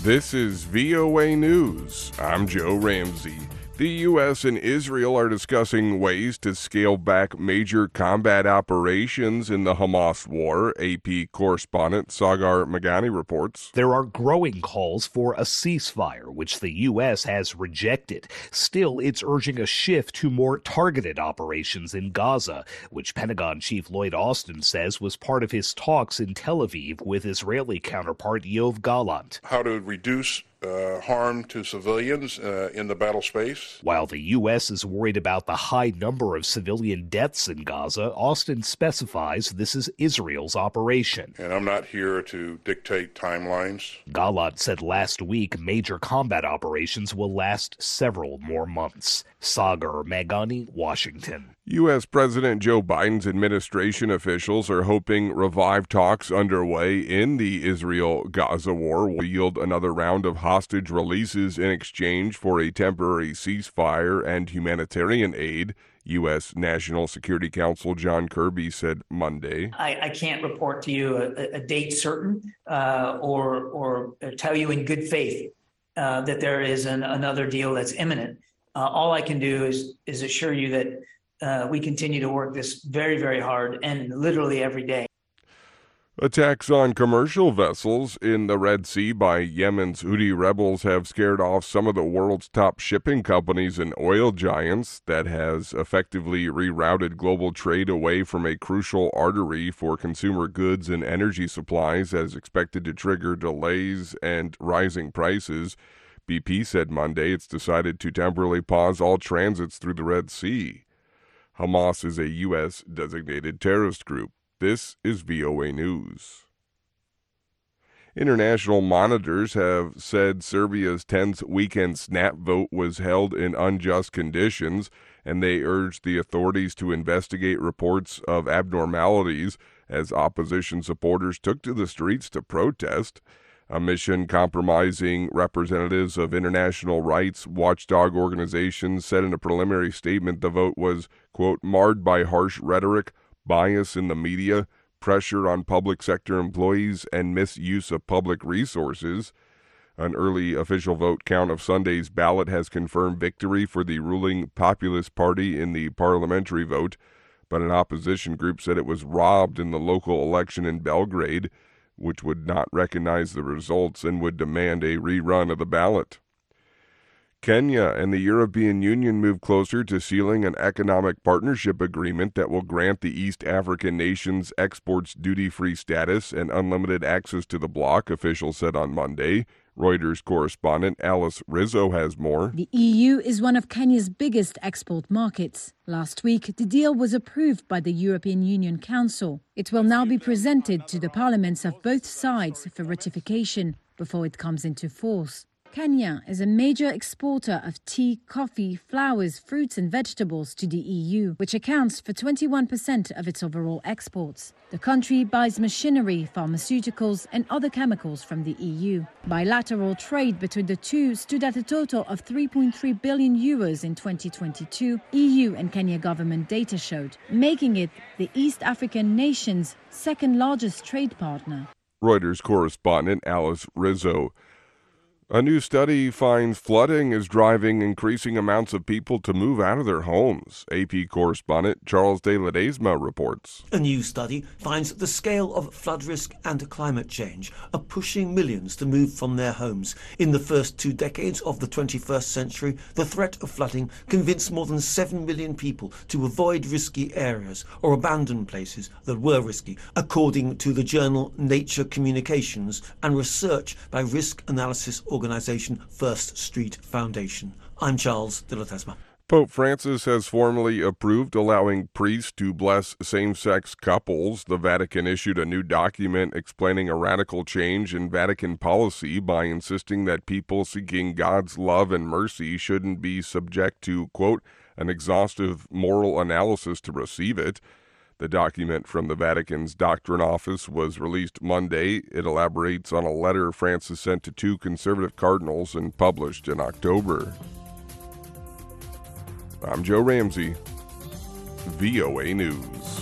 This is VOA News. I'm Joe Ramsey. The U.S. and Israel are discussing ways to scale back major combat operations in the Hamas war, AP correspondent Sagar Meghani reports. There are growing calls for a ceasefire, which the U.S. has rejected. Still, it's urging a shift to more targeted operations in Gaza, which Pentagon Chief Lloyd Austin says was part of his talks in Tel Aviv with Israeli counterpart Yoav Gallant. How to reduce harm to civilians in the battle space. While the U.S. is worried about the high number of civilian deaths in Gaza, Austin specifies this is Israel's operation. And I'm not here to dictate timelines. Gallant said last week major combat operations will last several more months. Sagar Meghani, Washington. U.S. President Joe Biden's administration officials are hoping revived talks underway in the Israel-Gaza war will yield another round of hostage releases in exchange for a temporary ceasefire and humanitarian aid, U.S. National Security Council John Kirby said Monday. I can't report to you a date certain or tell you in good faith that there is another deal that's imminent. All I can do is assure you that we continue to work this very, very hard and literally every day. Attacks on commercial vessels in the Red Sea by Yemen's Houthi rebels have scared off some of the world's top shipping companies and oil giants. That has effectively rerouted global trade away from a crucial artery for consumer goods and energy supplies, as expected to trigger delays and rising prices. BP said Monday it's decided to temporarily pause all transits through the Red Sea. Hamas is a U.S. designated terrorist group. This is VOA News. International monitors have said Serbia's 10th weekend snap vote was held in unjust conditions, and they urged the authorities to investigate reports of abnormalities as opposition supporters took to the streets to protest. A mission compromising representatives of international rights watchdog organizations said in a preliminary statement the vote was, quote, marred by harsh rhetoric, bias in the media, pressure on public sector employees, and misuse of public resources. An early official vote count of Sunday's ballot has confirmed victory for the ruling Populist Party in the parliamentary vote, but an opposition group said it was robbed in the local election in Belgrade, which would not recognize the results and would demand a rerun of the ballot. Kenya and the European Union move closer to sealing an economic partnership agreement that will grant the East African nations exports duty-free status and unlimited access to the bloc, officials said on Monday. Reuters correspondent Alice Rizzo has more. The EU is one of Kenya's biggest export markets. Last week, the deal was approved by the European Union Council. It will now be presented to the parliaments of both sides for ratification before it comes into force. Kenya is a major exporter of tea, coffee, flowers, fruits and vegetables to the EU, which accounts for 21% of its overall exports. The country buys machinery, pharmaceuticals and other chemicals from the EU. Bilateral trade between the two stood at a total of 3.3 billion euros in 2022, EU and Kenya government data showed, making it the East African nation's second largest trade partner. Reuters correspondent Alice Rizzo. A new study finds flooding is driving increasing amounts of people to move out of their homes. AP correspondent Charles de Ledesma reports. A new study finds the scale of flood risk and climate change are pushing millions to move from their homes. In the first 2 decades of the 21st century, the threat of flooding convinced more than 7 million people to avoid risky areas or abandon places that were risky, according to the journal Nature Communications and research by risk analysis organization First Street Foundation. I'm Charles de Ledesma. Pope Francis has formally approved allowing priests to bless same-sex couples. The Vatican issued a new document explaining a radical change in Vatican policy by insisting that people seeking God's love and mercy shouldn't be subject to, quote, an exhaustive moral analysis to receive it. The document from the Vatican's Doctrine Office was released Monday. It elaborates on a letter Francis sent to 2 conservative cardinals and published in October. I'm Joe Ramsey, VOA News.